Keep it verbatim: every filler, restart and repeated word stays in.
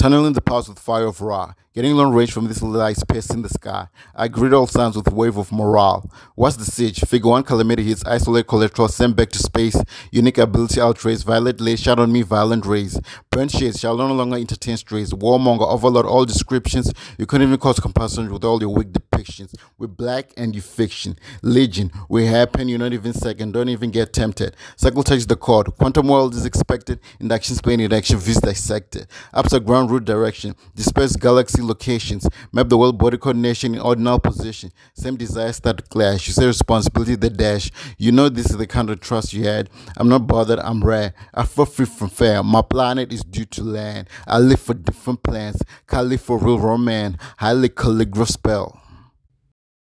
tunneling the powers with fire of Ra, getting long range from these lights piercing the sky. I greet all sounds with wave of morale. What's the siege? Figure one calamity hits, isolate collateral, send back to space. Unique ability outrace, violet lace, shout on me, violent rays. Burnt shades shall no longer entertain strays. Warmonger, overload all descriptions. You couldn't even cause comparison with all your weak depictions. We're black and you fiction. Legion, we happen, you're not even second, don't even get tempted. Cycle takes the chord. Quantum world is expected. Induction plane inaction, vis dissected. Upside ground root direction. Disperse galaxy locations. Map the world body coordination in ordinal position. Same desire start clash. You say responsibility the dash. You know this is the kind of trust you had. I'm not bothered, I'm rare. I feel free from fair. My planet is due to land. I live for different plans. Can't live for real romance. Highly calligraph spell.